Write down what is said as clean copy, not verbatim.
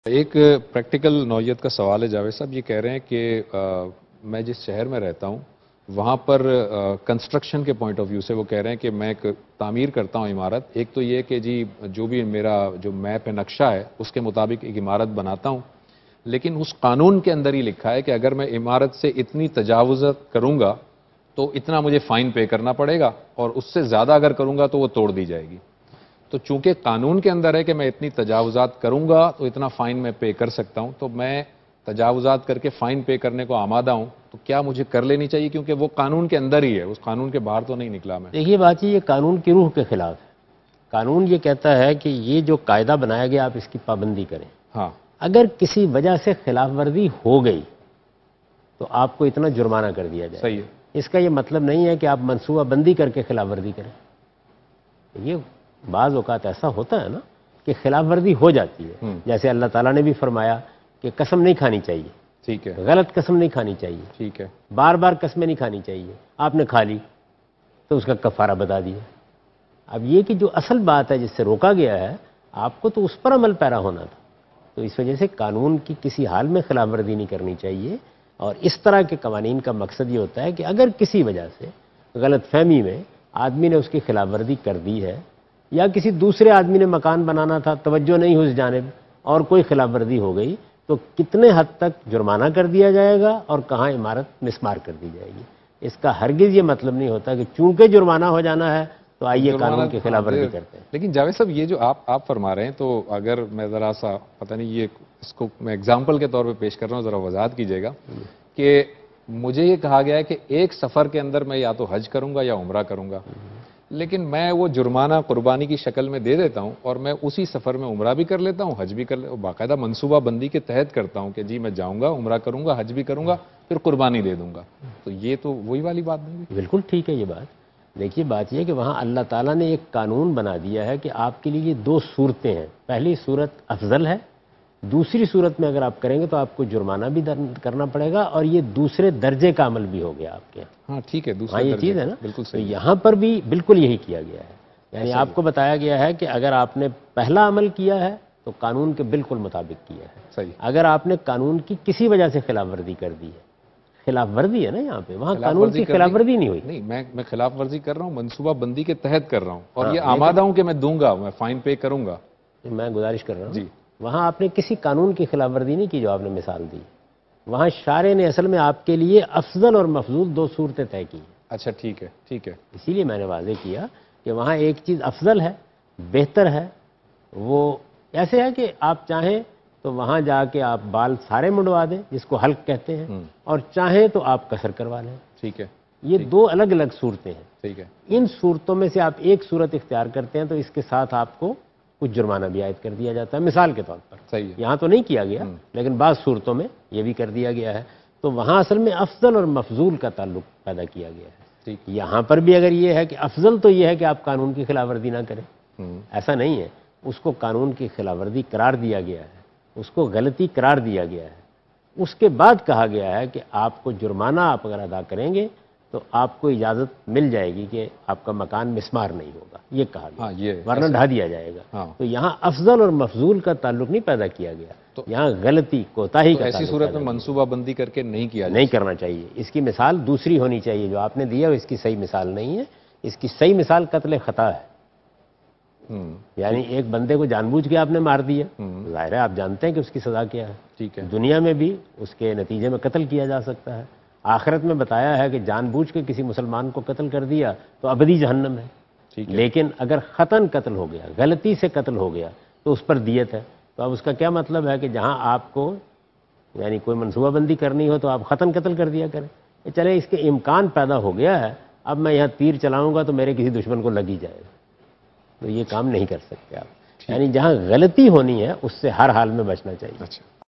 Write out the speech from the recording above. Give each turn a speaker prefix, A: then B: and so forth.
A: ایک پریکٹیکل نوعیت کا سوال ہے جاوید صاحب، یہ کہہ رہے ہیں کہ میں جس شہر میں رہتا ہوں وہاں پر کنسٹرکشن کے پوائنٹ آف ویو سے وہ کہہ رہے ہیں کہ میں ایک تعمیر کرتا ہوں عمارت، ایک تو یہ کہ جی جو بھی میرا جو میپ ہے، نقشہ ہے، اس کے مطابق ایک عمارت بناتا ہوں، لیکن اس قانون کے اندر ہی لکھا ہے کہ اگر میں عمارت سے اتنی تجاوزات کروں گا تو اتنا مجھے فائن پے کرنا پڑے گا، اور اس سے زیادہ اگر کروں گا تو وہ توڑ دی جائے گی۔ تو چونکہ قانون کے اندر ہے کہ میں اتنی تجاوزات کروں گا تو اتنا فائن میں پے کر سکتا ہوں، تو میں تجاوزات کر کے فائن پے کرنے کو آمادہ ہوں، تو کیا مجھے کر لینی چاہیے؟ کیونکہ وہ قانون کے اندر ہی ہے، اس قانون کے باہر تو نہیں نکلا میں۔
B: دیکھیے بات یہ قانون کی روح کے خلاف ہے۔ قانون یہ کہتا ہے کہ یہ جو قاعدہ بنایا گیا آپ اس کی پابندی کریں۔
A: ہاں،
B: اگر کسی وجہ سے خلاف ورزی ہو گئی تو آپ کو اتنا جرمانہ کر دیا جائے۔
A: صحیح ہے۔
B: اس کا یہ مطلب نہیں ہے کہ آپ منصوبہ بندی کر کے خلاف ورزی کریں۔ یہ بعض اوقات ایسا ہوتا ہے نا کہ خلاف ورزی ہو جاتی ہے، جیسے اللہ تعالیٰ نے بھی فرمایا کہ قسم نہیں کھانی چاہیے،
A: ٹھیک ہے،
B: غلط قسم نہیں کھانی چاہیے،
A: ٹھیک ہے،
B: بار بار قسمیں نہیں کھانی چاہیے، آپ نے کھا لی تو اس کا کفارہ بتا دیا۔ اب یہ کہ جو اصل بات ہے جس سے روکا گیا ہے، آپ کو تو اس پر عمل پیرا ہونا تھا، تو اس وجہ سے قانون کی کسی حال میں خلاف ورزی نہیں کرنی چاہیے۔ اور اس طرح کے قوانین کا مقصد یہ ہوتا ہے کہ اگر کسی وجہ سے غلط فہمی میں آدمی نے اس کی خلاف ورزی کر دی ہے، یا کسی دوسرے آدمی نے مکان بنانا تھا، توجہ نہیں ہوئی اس جانب اور کوئی خلاف ورزی ہو گئی، تو کتنے حد تک جرمانہ کر دیا جائے گا اور کہاں عمارت مسمار کر دی جائے گی۔ اس کا ہرگز یہ مطلب نہیں ہوتا کہ چونکہ جرمانہ ہو جانا ہے تو آئیے قانون کی خلاف ورزی کرتے ہیں۔
A: لیکن جاوید صاحب، یہ جو آپ فرما رہے ہیں، تو اگر میں ذرا سا پتہ نہیں، یہ اس کو میں اگزامپل کے طور پہ پیش کر رہا ہوں، ذرا وضاحت کیجیے گا کہ مجھے یہ کہا گیا ہے کہ ایک سفر کے اندر میں یا تو حج کروں گا یا عمرہ کروں گا، لیکن میں وہ جرمانہ قربانی کی شکل میں دے دیتا ہوں اور میں اسی سفر میں عمرہ بھی کر لیتا ہوں، حج بھی کر لیتا ہوں، باقاعدہ منصوبہ بندی کے تحت کرتا ہوں کہ جی میں جاؤں گا، عمرہ کروں گا، حج بھی کروں گا، پھر قربانی دے دوں گا۔ تو یہ تو وہی والی بات نہیں ہے؟
B: بالکل ٹھیک ہے یہ بات۔ دیکھیے بات یہ کہ وہاں اللہ تعالیٰ نے ایک قانون بنا دیا ہے کہ آپ کے لیے یہ دو صورتیں ہیں، پہلی صورت افضل ہے، دوسری صورت میں اگر آپ کریں گے تو آپ کو جرمانہ بھی کرنا پڑے گا، اور یہ دوسرے درجے کا عمل بھی ہو گیا آپ کے۔
A: ہاں ٹھیک ہے،
B: ہاں یہ چیز ہے نا،
A: بالکل
B: تو
A: صحیح۔
B: یہاں پر بھی بالکل یہی کیا گیا ہے، یعنی آپ کو بتایا گیا ہے کہ اگر آپ نے پہلا عمل کیا ہے تو قانون کے بالکل مطابق کیا ہے،
A: صحیح۔
B: اگر آپ نے قانون کی کسی وجہ سے خلاف ورزی کر دی ہے، خلاف ورزی ہے نا یہاں پہ، وہاں قانون کی خلاف ورزی نہیں ہوئی۔
A: نہیں، میں خلاف ورزی کر رہا ہوں، منصوبہ بندی کے تحت کر رہا ہوں، اور یہ آمادہ ہوں کہ میں دوں گا، میں فائن پے کروں گا۔
B: میں گزارش کر رہا ہوں
A: جی،
B: وہاں آپ نے کسی قانون کی خلاف ورزی نہیں کی جو آپ نے مثال دی، وہاں شارع نے اصل میں آپ کے لیے افضل اور مفضول دو صورتیں طے کی ہیں۔
A: اچھا ٹھیک ہے، ٹھیک ہے،
B: اسی لیے میں نے واضح کیا کہ وہاں ایک چیز افضل ہے، بہتر ہے، وہ ایسے ہے کہ آپ چاہیں تو وہاں جا کے آپ بال سارے منڈوا دیں جس کو حلق کہتے ہیں، اور چاہیں تو آپ قصر کروا لیں۔
A: ٹھیک ہے،
B: یہ دو الگ الگ صورتیں ہیں۔
A: ٹھیک ہے،
B: ان صورتوں میں سے آپ ایک صورت اختیار کرتے ہیں تو اس کے ساتھ آپ کو کچھ جرمانہ بھی عائد کر دیا جاتا ہے، مثال کے طور پر۔
A: صحیح ہے،
B: یہاں تو نہیں کیا گیا لیکن بعض صورتوں میں یہ بھی کر دیا گیا ہے، تو وہاں اصل میں افضل اور مفضول کا تعلق پیدا کیا گیا ہے۔
A: ٹھیک۔
B: یہاں پر بھی اگر یہ ہے کہ افضل تو یہ ہے کہ آپ قانون کی خلاف ورزی نہ کریں، ایسا نہیں ہے، اس کو قانون کی خلاف ورزی قرار دیا گیا ہے، اس کو غلطی قرار دیا گیا ہے، اس کے بعد کہا گیا ہے کہ آپ کو جرمانہ آپ اگر ادا کریں گے تو آپ کو اجازت مل جائے گی کہ آپ کا مکان مسمار نہیں ہوگا، یہ کہا گیا، ورنہ ڈھا دیا جائے گا۔ تو یہاں افضل اور مفضول کا تعلق نہیں پیدا کیا گیا، یہاں غلطی کوتاہی کا
A: ایسی صورت میں منصوبہ بندی کر کے نہیں کیا
B: نہیں کرنا چاہیے۔ اس کی مثال دوسری ہونی چاہیے، جو آپ نے دیا وہ اس کی صحیح مثال نہیں ہے، اس کی صحیح مثال قتل خطا ہے، یعنی ایک بندے کو جان بوجھ کے آپ نے مار دیا، ظاہر ہے آپ جانتے ہیں کہ اس کی سزا کیا ہے،
A: ٹھیک ہے،
B: دنیا میں بھی اس کے نتیجے میں قتل کیا جا سکتا ہے، آخرت میں بتایا ہے کہ جان بوجھ کے کسی مسلمان کو قتل کر دیا تو ابدی جہنم ہے، لیکن اگر خطاً قتل ہو گیا، غلطی سے قتل ہو گیا تو اس پر دیت ہے۔ تو اب اس کا کیا مطلب ہے کہ جہاں آپ کو یعنی کوئی منصوبہ بندی کرنی ہو تو آپ خطاً قتل کر دیا کریں، چلے اس کے امکان پیدا ہو گیا ہے، اب میں یہاں تیر چلاؤں گا تو میرے کسی دشمن کو لگ ہی جائے گا، تو یہ کام نہیں کر سکتے آپ، یعنی جہاں غلطی ہونی ہے اس سے ہر حال میں بچنا چاہیے۔